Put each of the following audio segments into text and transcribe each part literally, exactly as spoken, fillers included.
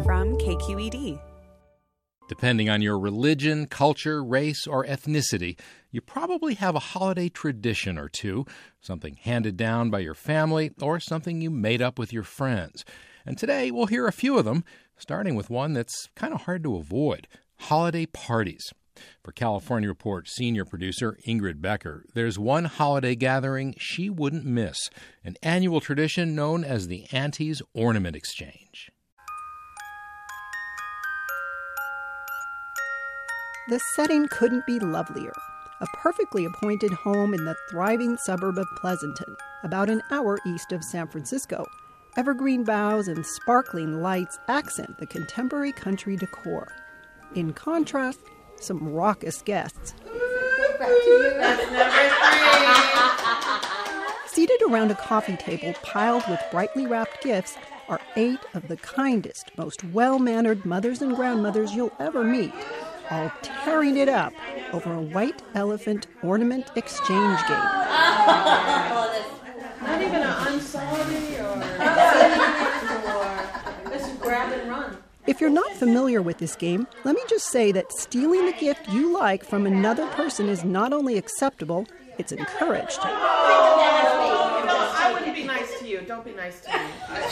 from K Q E D. Depending on your religion, culture, race, or ethnicity, you probably have a holiday tradition or two, something handed down by your family or something you made up with your friends. And today we'll hear a few of them, starting with one that's kind of hard to avoid, holiday parties. For California Report senior producer Ingrid Becker, there's one holiday gathering she wouldn't miss, an annual tradition known as the Aunties Ornament Exchange. The setting couldn't be lovelier. A perfectly appointed home in the thriving suburb of Pleasanton, about an hour east of San Francisco. Evergreen boughs and sparkling lights accent the contemporary country decor. In contrast, some raucous guests. Seated around a coffee table piled with brightly wrapped gifts are eight of the kindest, most well-mannered mothers and grandmothers you'll ever meet, all tearing it up over a white elephant ornament exchange game. Not even an I'm sorry or, or just grab and run. If you're not familiar with this game, let me just say that stealing the gift you like from another person is not only acceptable, it's encouraged. No, I wouldn't be nice to you. Don't be nice to me.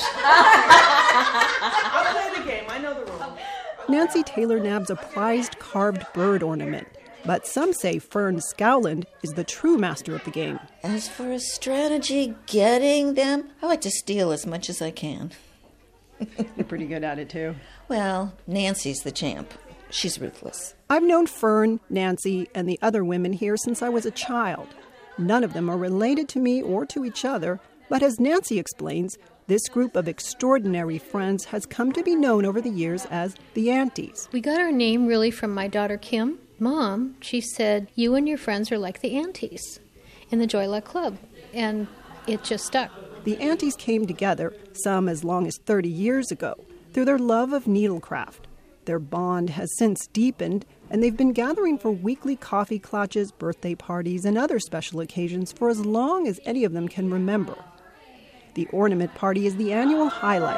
I'll play the game. I know the rules. Nancy Taylor nabs a prized carved bird ornament, but some say Fern Scowland is the true master of the game. As for a strategy getting them, I like to steal as much as I can. You're pretty good at it, too. Well, Nancy's the champ. She's ruthless. I've known Fern, Nancy, and the other women here since I was a child. None of them are related to me or to each other, but as Nancy explains, this group of extraordinary friends has come to be known over the years as the Aunties. We got our name really from my daughter Kim. Mom, she said, you and your friends are like the Aunties in the Joy Luck Club. And it just stuck. The Aunties came together, some as long as thirty years ago, through their love of needlecraft. Their bond has since deepened, and they've been gathering for weekly coffee clutches, birthday parties, and other special occasions for as long as any of them can remember. The ornament party is the annual highlight.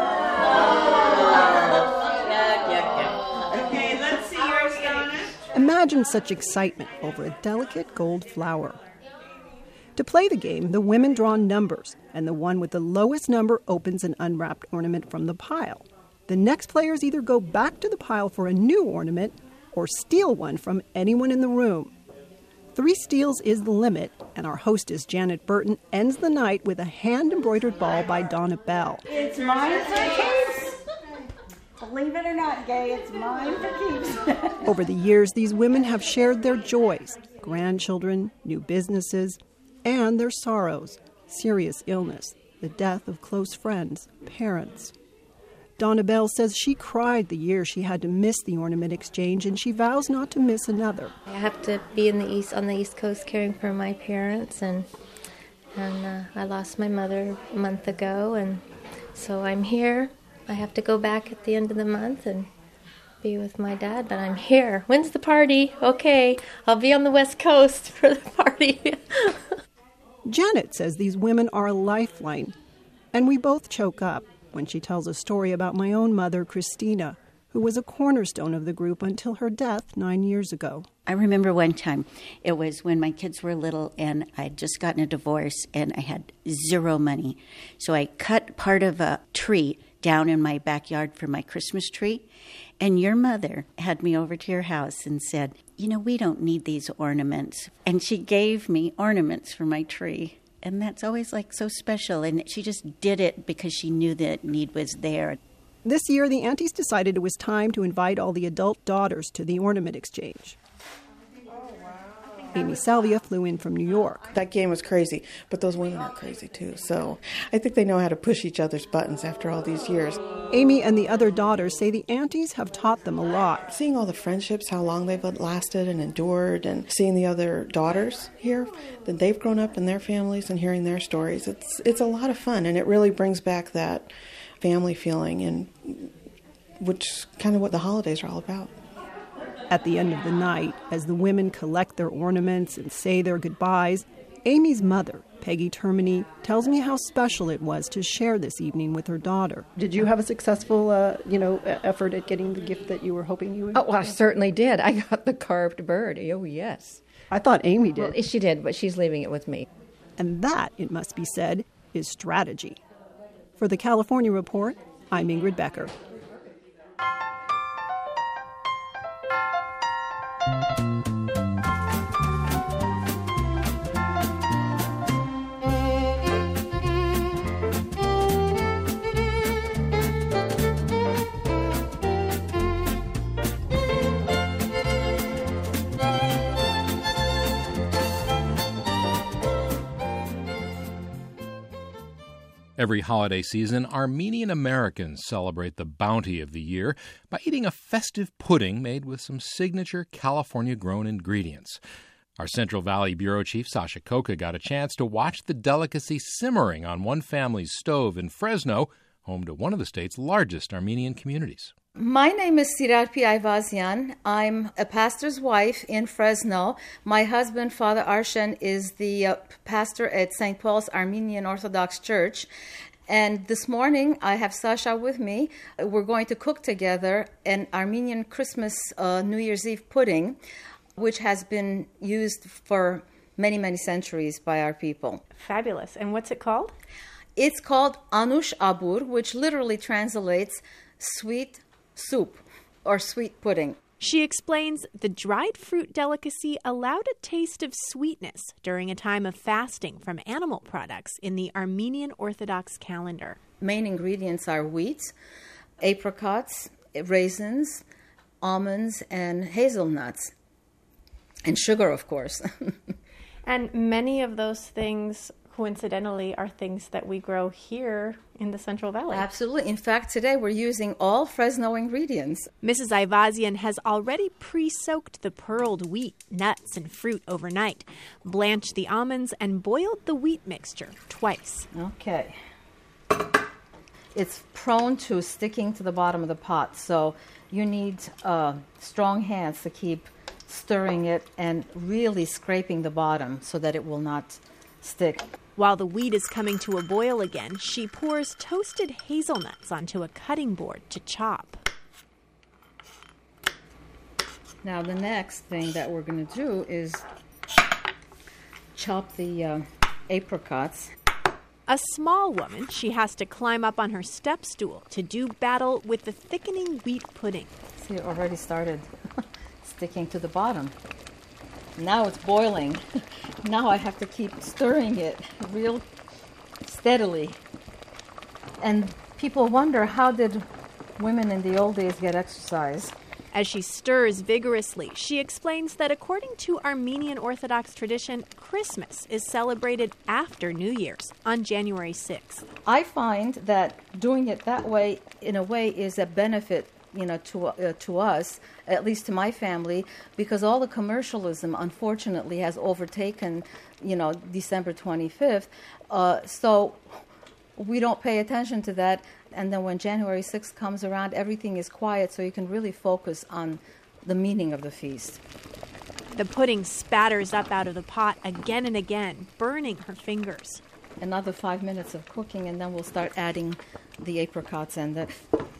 Okay, let's see yours, Donna. Imagine such excitement over a delicate gold flower. To play the game, the women draw numbers, and the one with the lowest number opens an unwrapped ornament from the pile. The next players either go back to the pile for a new ornament or steal one from anyone in the room. Three steals is the limit, and our hostess, Janet Burton, ends the night with a hand-embroidered ball by Donna Bell. It's mine for keeps. Believe it or not, Gay, it's mine for keeps. Over the years, these women have shared their joys, grandchildren, new businesses, and their sorrows, serious illness, the death of close friends, parents. Donna Bell says she cried the year she had to miss the ornament exchange, and she vows not to miss another. I have to be in the east on the East Coast caring for my parents, and and uh, I lost my mother a month ago, and so I'm here. I have to go back at the end of the month and be with my dad, but I'm here. When's the party? Okay, I'll be on the West Coast for the party. Janet says these women are a lifeline, and we both choke up when she tells a story about my own mother, Christina, who was a cornerstone of the group until her death nine years ago. I remember one time, it was when my kids were little and I'd just gotten a divorce and I had zero money. So I cut part of a tree down in my backyard for my Christmas tree. And your mother had me over to your house and said, you know, we don't need these ornaments. And she gave me ornaments for my tree. And that's always like so special. And she just did it because she knew that need was there. This year, the Aunties decided it was time to invite all the adult daughters to the ornament exchange. Amy Salvia flew in from New York. That game was crazy, but those women are crazy too. So I think they know how to push each other's buttons after all these years. Amy and the other daughters say the Aunties have taught them a lot. Seeing all the friendships, how long they've lasted and endured, and seeing the other daughters here, that they've grown up in their families and hearing their stories, it's it's a lot of fun, and it really brings back that family feeling, and which is kind of what the holidays are all about. At the end of the night, as the women collect their ornaments and say their goodbyes, Amy's mother, Peggy Termini tells me how special it was to share this evening with her daughter. Did you have a successful, uh, you know, effort at getting the gift that you were hoping you would? Oh, well, I certainly did. I got the carved bird. Oh, yes. I thought Amy did. Well, she did, but she's leaving it with me. And that, it must be said, is strategy. For the California Report, I'm Ingrid Becker. Every holiday season, Armenian Americans celebrate the bounty of the year by eating a festive pudding made with some signature California-grown ingredients. Our Central Valley Bureau Chief, Sasha Koka, got a chance to watch the delicacy simmering on one family's stove in Fresno, home to one of the state's largest Armenian communities. My name is Sirarpi Ayvazian. I'm a pastor's wife in Fresno. My husband, Father Arshen, is the uh, pastor at Saint Paul's Armenian Orthodox Church. And this morning, I have Sasha with me. We're going to cook together an Armenian Christmas uh, New Year's Eve pudding, which has been used for many, many centuries by our people. Fabulous. And what's it called? It's called Anush Abur, which literally translates sweet soup or sweet pudding. She explains the dried fruit delicacy allowed a taste of sweetness during a time of fasting from animal products in the Armenian Orthodox calendar. Main ingredients are wheat, apricots, raisins, almonds, and hazelnuts, and sugar, of course. And many of those things, coincidentally, are things that we grow here in the Central Valley. Absolutely. In fact, today we're using all Fresno ingredients. Missus Ayvazian has already pre-soaked the pearled wheat, nuts, and fruit overnight, blanched the almonds, and boiled the wheat mixture twice. Okay. It's prone to sticking to the bottom of the pot, so you need uh, strong hands to keep stirring it and really scraping the bottom so that it will not stick. While the wheat is coming to a boil again, she pours toasted hazelnuts onto a cutting board to chop. Now the next thing that we're going to do is chop the uh, apricots. A small woman, she has to climb up on her step stool to do battle with the thickening wheat pudding. See, it already started sticking to the bottom. Now it's boiling. Now I have to keep stirring it real steadily. And people wonder, how did women in the old days get exercise? As she stirs vigorously, she explains that according to Armenian Orthodox tradition, Christmas is celebrated after New Year's on January sixth. I find that doing it that way, in a way, is a benefit, you know, to uh, to us, at least to my family, because all the commercialism, unfortunately, has overtaken, you know, December twenty-fifth. Uh, so we don't pay attention to that. And then when January sixth comes around, everything is quiet, so you can really focus on the meaning of the feast. The pudding spatters up out of the pot again and again, burning her fingers. Another five minutes of cooking, and then we'll start adding the apricots and the,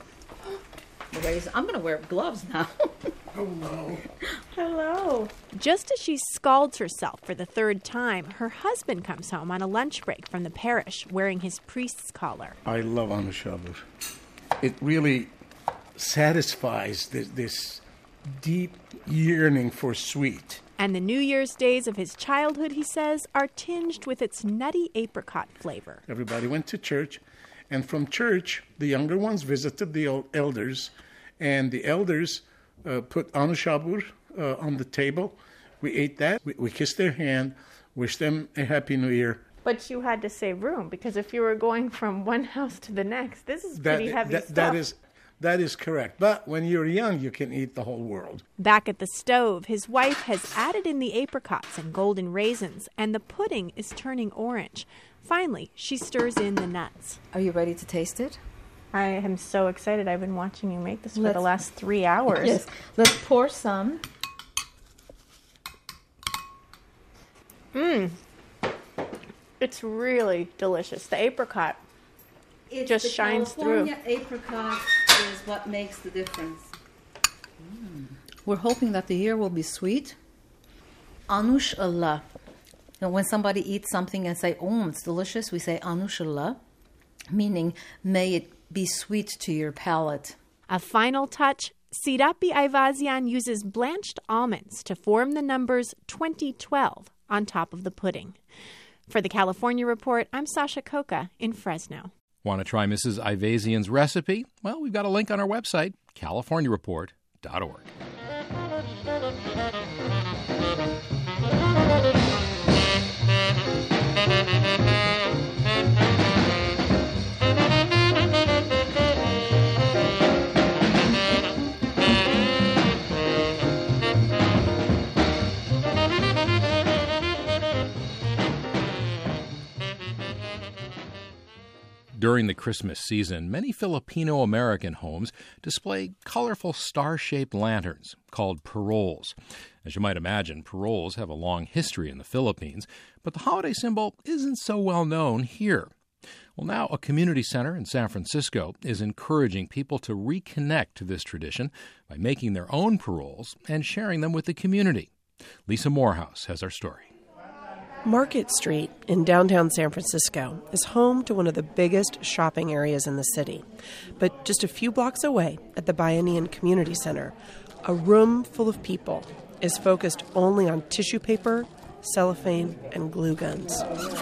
the raisins. I'm going to wear gloves now. Hello. Hello. Just as she scalds herself for the third time, her husband comes home on a lunch break from the parish wearing his priest's collar. I love Anush Abur. It really satisfies this, this deep yearning for sweet. And the New Year's days of his childhood, he says, are tinged with its nutty apricot flavor. Everybody went to church, and from church, the younger ones visited the elders, and the elders uh, put Anush Abur uh, on the table. We ate that. We, we kissed their hand, wished them a Happy New Year. But you had to save room, because if you were going from one house to the next, this is pretty that, heavy that, stuff. That is, that is correct. But when you're young, you can eat the whole world. Back at the stove, his wife has added in the apricots and golden raisins, and the pudding is turning orange. Finally, she stirs in the nuts. Are you ready to taste it? I am so excited. I've been watching you make this for Let's, the last three hours. Yes. Let's pour some. Mmm. It's really delicious. The apricot It's just the shines California through. Apricot is what makes the difference. Mm. We're hoping that the year will be sweet. Anush Allah. You know, when somebody eats something and say, "Oh, it's delicious," we say Anush Allah, meaning may it be sweet to your palate. A final touch, Sirapi Ayvazian uses blanched almonds to form the numbers twenty twelve on top of the pudding. For the California Report, I'm Sasha Coca in Fresno. Want to try Missus Ayvazian's recipe? Well, we've got a link on our website, california report dot org. During the Christmas season, many Filipino-American homes display colorful star-shaped lanterns called paroles. As you might imagine, paroles have a long history in the Philippines, but the holiday symbol isn't so well known here. Well, now a community center in San Francisco is encouraging people to reconnect to this tradition by making their own paroles and sharing them with the community. Lisa Morehouse has our story. Market Street in downtown San Francisco is home to one of the biggest shopping areas in the city. But just a few blocks away at the Bayanihan Community Center, a room full of people is focused only on tissue paper, cellophane, and glue guns.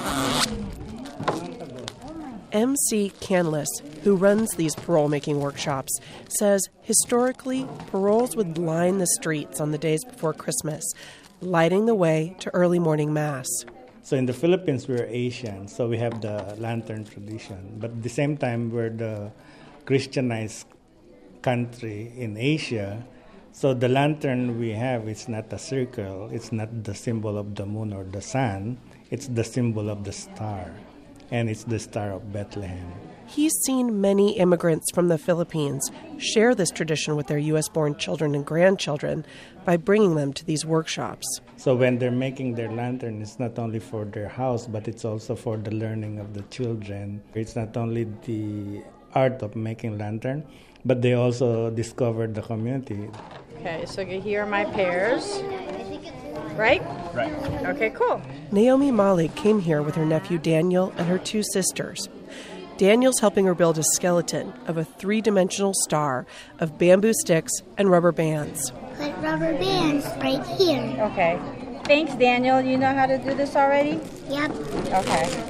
M C Canlis, who runs these parole-making workshops, says historically, paroles would line the streets on the days before Christmas, lighting the way to early morning mass. So in the Philippines, we're Asian, so we have the lantern tradition. But at the same time, we're the Christianized country in Asia. So the lantern we have is not a circle. It's not the symbol of the moon or the sun. It's the symbol of the star. And it's the Star of Bethlehem. He's seen many immigrants from the Philippines share this tradition with their U S-born children and grandchildren by bringing them to these workshops. So when they're making their lantern, it's not only for their house, but it's also for the learning of the children. It's not only the art of making lantern, but they also discovered the community. Okay, so here are my pears. Right? Right. Okay, cool. Naomi Malik came here with her nephew Daniel and her two sisters. Daniel's helping her build a skeleton of a three-dimensional star of bamboo sticks and rubber bands. Put rubber bands right here. Okay. Thanks, Daniel. You know how to do this already? Yep. Okay.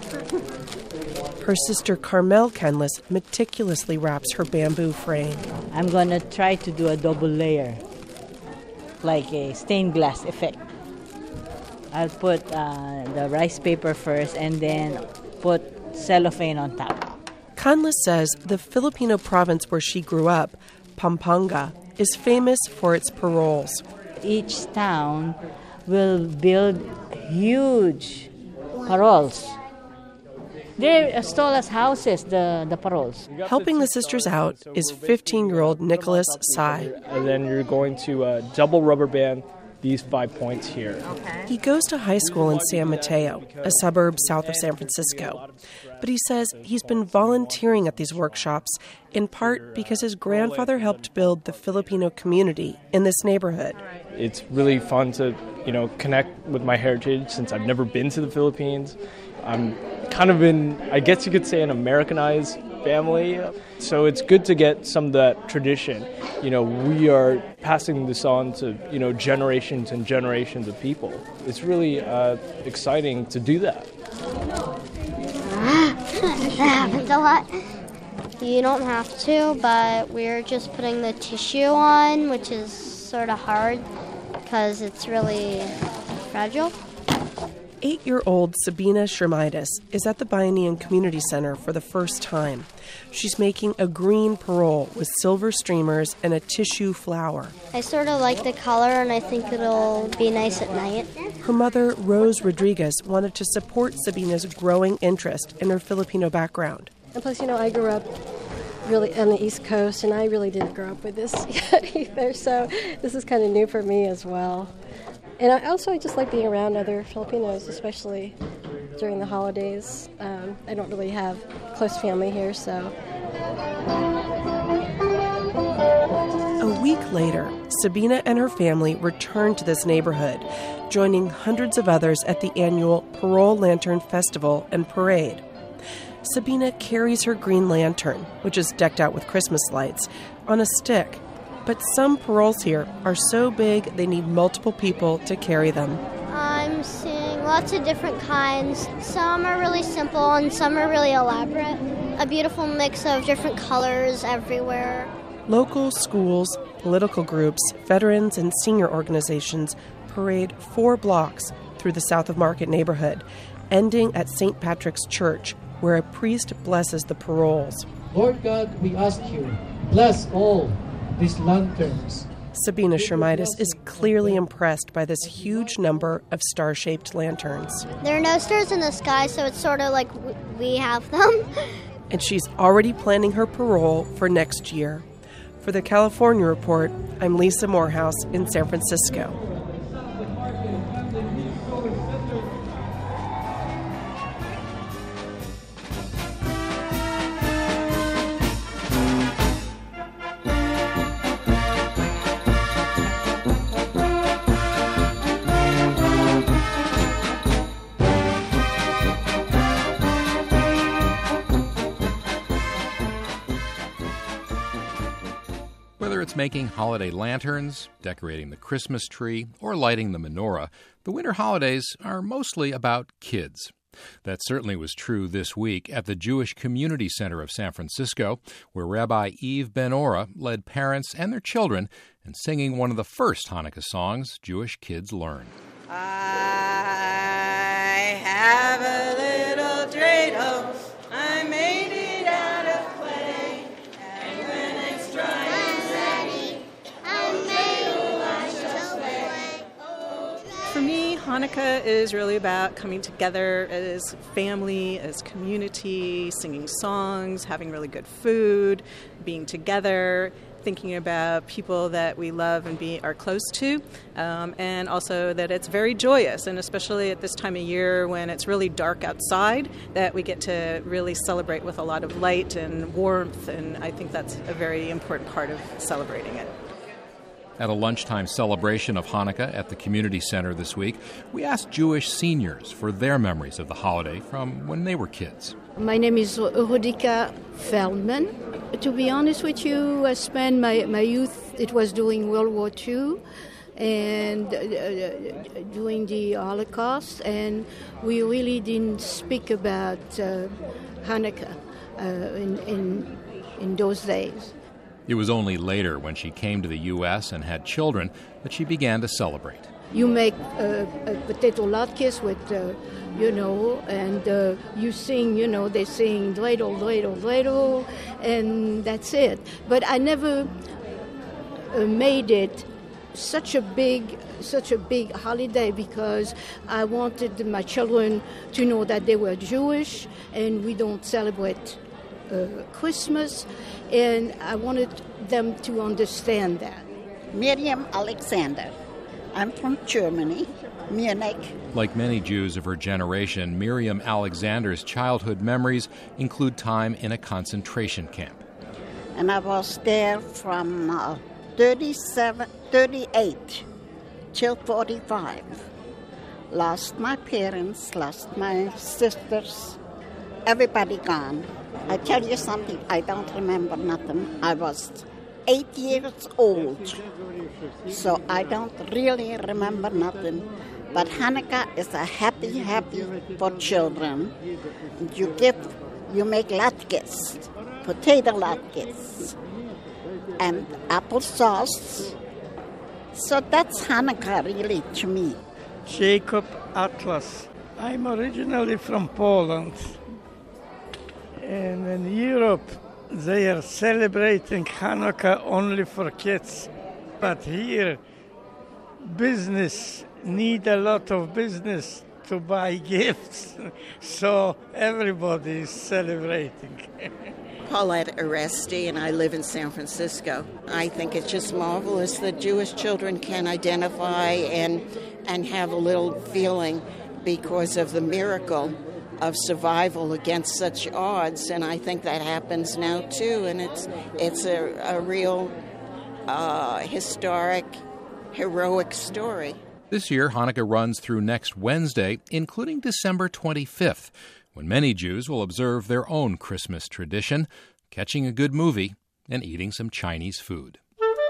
Her sister Carmel Canlis meticulously wraps her bamboo frame. I'm going to try to do a double layer, like a stained glass effect. I'll put uh, the rice paper first and then put cellophane on top. Canlis says the Filipino province where she grew up, Pampanga, is famous for its paroles. Each town will build huge paroles. They're as tall as houses, the, the paroles. Helping the sisters out is fifteen-year-old Nicholas Sai. And then you're going to uh, double rubber band these five points here. Okay. He goes to high school in San Mateo, a suburb south of San Francisco. But he says he's been volunteering at these workshops in part because his grandfather helped build the Filipino community in this neighborhood. It's really fun to, you know, connect with my heritage since I've never been to the Philippines. I'm kind of in, I guess you could say, an Americanized family. So it's good to get some of that tradition. You know, we are passing this on to, you know, generations and generations of people. It's really uh, exciting to do that. That happens a lot. You don't have to, but we're just putting the tissue on, which is sort of hard because it's really fragile. Eight-year-old Sabina Shermidas is at the Bayanihan Community Center for the first time. She's making a green parole with silver streamers and a tissue flower. I sort of like the color, and I think it'll be nice at night. Her mother, Rose Rodriguez, wanted to support Sabina's growing interest in her Filipino background. And plus, you know, I grew up really on the East Coast, and I really didn't grow up with this yet either, so this is kind of new for me as well. And I also I just like being around other Filipinos, especially during the holidays. Um, I don't really have close family here, so. A week later, Sabina and her family returned to this neighborhood, joining hundreds of others at the annual Parole Lantern Festival and Parade. Sabina carries her green lantern, which is decked out with Christmas lights, on a stick. But some paroles here are so big they need multiple people to carry them. I'm seeing lots of different kinds. Some are really simple and some are really elaborate. A beautiful mix of different colors everywhere. Local schools, political groups, veterans, and senior organizations parade four blocks through the South of Market neighborhood, ending at Saint Patrick's Church, where a priest blesses the paroles. Lord God, we ask you, bless all these lanterns. Sabina Shermitis is clearly impressed by this huge number of star-shaped lanterns. There are no stars in the sky, so it's sort of like we have them. And she's already planning her parole for next year. For the California Report, I'm Lisa Morehouse in San Francisco. Whether it's making holiday lanterns, decorating the Christmas tree, or lighting the menorah, the winter holidays are mostly about kids. That certainly was true this week at the Jewish Community Center of San Francisco, where Rabbi Eve Ben-Ora led parents and their children in singing one of the first Hanukkah songs Jewish kids learn. I have a little dreidel, I made it out of clay, and when it's dry and ready, I'll make you wash away. For me, Hanukkah is really about coming together as family, as community, singing songs, having really good food, being together, thinking about people that we love and be are close to, um, and also that it's very joyous, and especially at this time of year when it's really dark outside, that we get to really celebrate with a lot of light and warmth, and I think that's a very important part of celebrating it. At a lunchtime celebration of Hanukkah at the community center this week, we asked Jewish seniors for their memories of the holiday from when they were kids. My name is Rudika Feldman. To be honest with you, I spent my, my youth, it was during World War Two and uh, during the Holocaust, and we really didn't speak about uh, Hanukkah uh, in, in, in those days. It was only later, when she came to the U S and had children, that she began to celebrate. You make uh, a potato latkes with, uh, you know, and uh, you sing, you know, they sing dreidel, dreidel, dreidel, and that's it. But I never uh, made it such a big, such a big holiday because I wanted my children to know that they were Jewish and we don't celebrate uh, Christmas, and I wanted them to understand that. Miriam Alexander. I'm from Germany, Munich. Like many Jews of her generation, Miriam Alexander's childhood memories include time in a concentration camp. And I was there from uh, thirty-seven, thirty-eight till forty-five. Lost my parents, lost my sisters, everybody gone. I tell you something, I don't remember nothing. I was eight years old, so I don't really remember nothing. But Hanukkah is a happy, happy for children. You give, you make latkes, potato latkes, and applesauce. So that's Hanukkah really to me. Jacob Atlas. I'm originally from Poland. And in Europe, they are celebrating Hanukkah only for kids. But here, business need a lot of business to buy gifts. So everybody is celebrating. Paulette Aresti, and I live in San Francisco. I think it's just marvelous that Jewish children can identify and and have a little feeling because of the miracle of survival against such odds, and I think that happens now too, and it's it's a, a real uh, historic, heroic story. This year, Hanukkah runs through next Wednesday, including December twenty-fifth, when many Jews will observe their own Christmas tradition, catching a good movie and eating some Chinese food.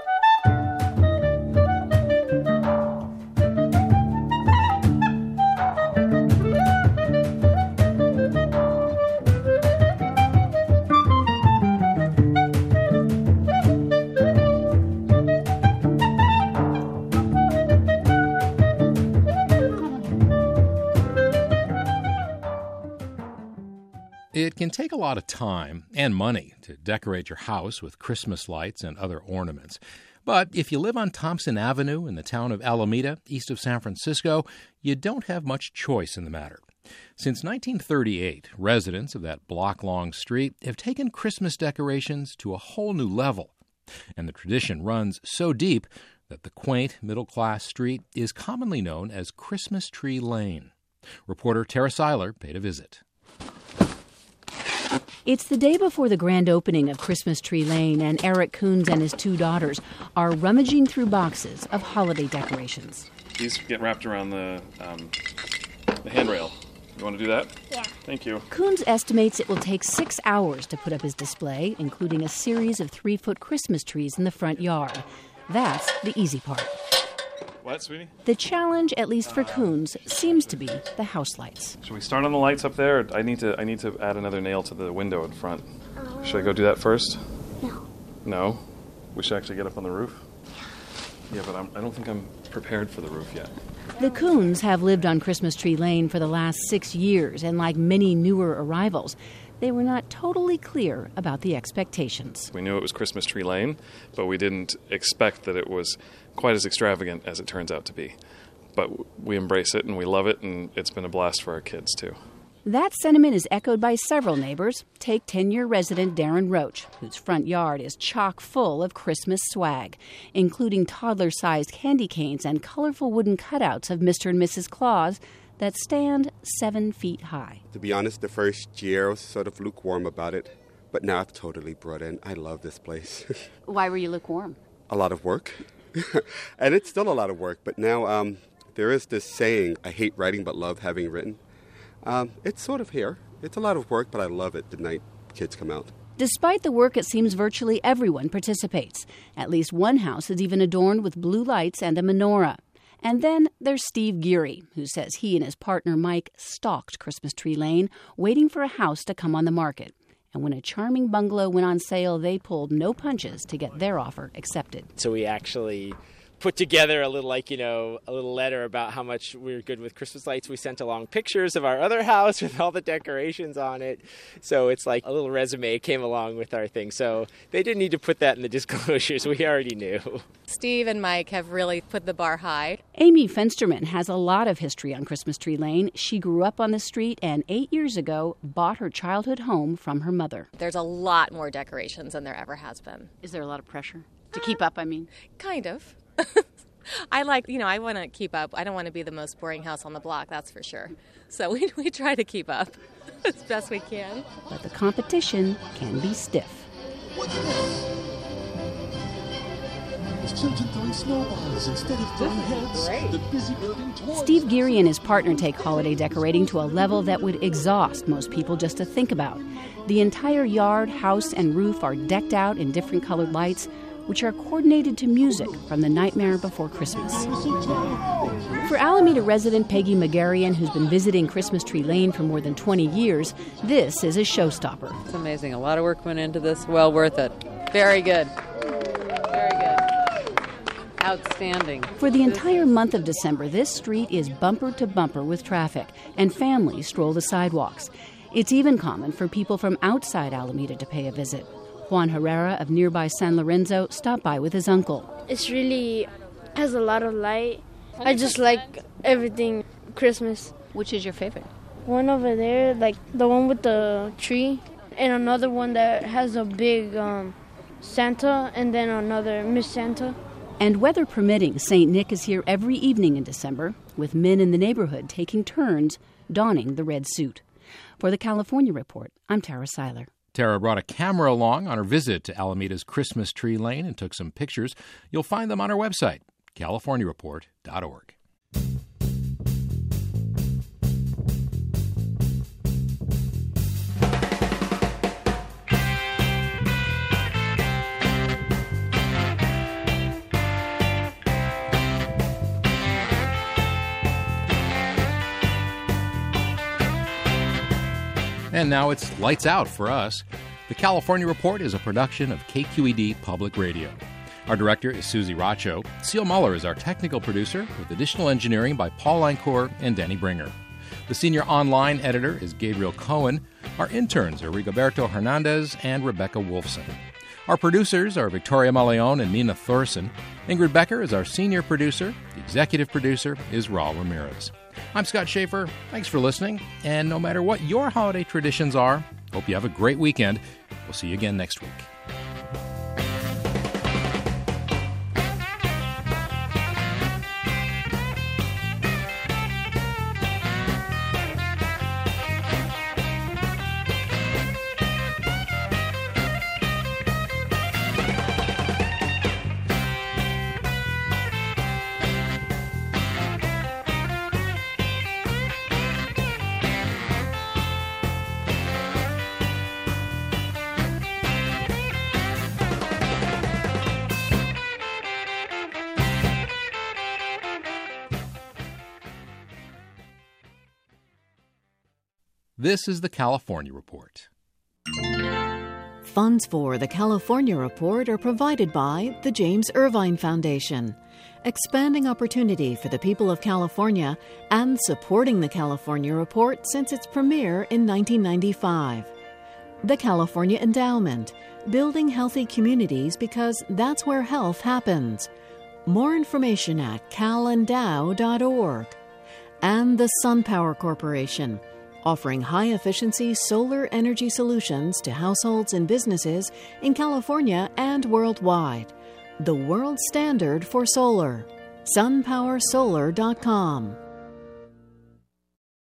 It can take a lot of time and money to decorate your house with Christmas lights and other ornaments. But if you live on Thompson Avenue in the town of Alameda, east of San Francisco, you don't have much choice in the matter. Since nineteen thirty-eight, residents of that block-long street have taken Christmas decorations to a whole new level. And the tradition runs so deep that the quaint, middle-class street is commonly known as Christmas Tree Lane. Reporter Tara Seiler paid a visit. It's the day before the grand opening of Christmas Tree Lane, and Eric Coons and his two daughters are rummaging through boxes of holiday decorations. These get wrapped around the, um, the handrail. You want to do that? Yeah. Thank you. Coons estimates it will take six hours to put up his display, including a series of three-foot Christmas trees in the front yard. That's the easy part. What, sweetie? The challenge, at least for Coons, seems to be the house lights. Should we start on the lights up there? I need to I need to add another nail to the window in front. Uh, should I go do that first? No. No? We should actually get up on the roof? Yeah, but I'm, I don't think I'm prepared for the roof yet. The Coons have lived on Christmas Tree Lane for the last six years, and like many newer arrivals, they were not totally clear about the expectations. We knew it was Christmas Tree Lane, but we didn't expect that it was quite as extravagant as it turns out to be. But we embrace it and we love it, and it's been a blast for our kids, too. That sentiment is echoed by several neighbors. Take ten-year resident Darren Roach, whose front yard is chock full of Christmas swag, including toddler-sized candy canes and colorful wooden cutouts of Mister and Missus Claus that stand seven feet high. To be honest, the first year I was sort of lukewarm about it, but now I've totally brought in. I love this place. Why were you lukewarm? A lot of work. And it's still a lot of work, but now um, there is this saying, I hate writing but love having written. Um, it's sort of here. It's a lot of work, but I love it the night kids come out. Despite the work, it seems virtually everyone participates. At least one house is even adorned with blue lights and a menorah. And then there's Steve Geary, who says he and his partner Mike stalked Christmas Tree Lane, waiting for a house to come on the market. And when a charming bungalow went on sale, they pulled no punches to get their offer accepted. So we actually put together a little, like, you know, a little letter about how much we were good with Christmas lights. We sent along pictures of our other house with all the decorations on it. So it's like a little resume came along with our thing. So they didn't need to put that in the disclosures. We already knew. Steve and Mike have really put the bar high. Amy Fensterman has a lot of history on Christmas Tree Lane. She grew up on the street and eight years ago bought her childhood home from her mother. There's a lot more decorations than there ever has been. Is there a lot of pressure to keep up, I mean? Kind of. I like, you know, I want to keep up. I don't want to be the most boring house on the block, that's for sure. So we, we try to keep up as best we can. But the competition can be stiff. What's this? There's children throwing snowballs instead of throwing heads. The busy building toys. Steve Geary and his partner take holiday decorating to a level that would exhaust most people just to think about. The entire yard, house, and roof are decked out in different colored lights, which are coordinated to music from The Nightmare Before Christmas. For Alameda resident Peggy McGarrian, who's been visiting Christmas Tree Lane for more than twenty years, this is a showstopper. It's amazing. A lot of work went into this. Well worth it. Very good. Very good. Outstanding. For the entire month of December, this street is bumper to bumper with traffic, and families stroll the sidewalks. It's even common for people from outside Alameda to pay a visit. Juan Herrera of nearby San Lorenzo stopped by with his uncle. It's really has a lot of light. I just like everything Christmas. Which is your favorite? One over there, like the one with the tree, and another one that has a big um, Santa, and then another Miss Santa. And weather permitting, Saint Nick is here every evening in December, with men in the neighborhood taking turns donning the red suit. For the California Report, I'm Tara Seiler. Tara brought a camera along on her visit to Alameda's Christmas Tree Lane and took some pictures. You'll find them on our website, california report dot org. And now it's lights out for us. The California Report is a production of K Q E D Public Radio. Our director is Susie Racho. Seal Muller is our technical producer, with additional engineering by Paul Lancourt and Danny Bringer. The senior online editor is Gabriel Cohen. Our interns are Rigoberto Hernandez and Rebecca Wolfson. Our producers are Victoria Maleon and Nina Thorson. Ingrid Becker is our senior producer. The executive producer is Raul Ramirez. I'm Scott Schaefer. Thanks for listening. And no matter what your holiday traditions are, hope you have a great weekend. We'll see you again next week. This is the California Report. Funds for the California Report are provided by the James Irvine Foundation, expanding opportunity for the people of California and supporting the California Report since its premiere in nineteen ninety-five. The California Endowment, building healthy communities because that's where health happens. More information at cal endow dot org. And the SunPower Corporation, offering high-efficiency solar energy solutions to households and businesses in California and worldwide. The world standard for solar. sun power solar dot com.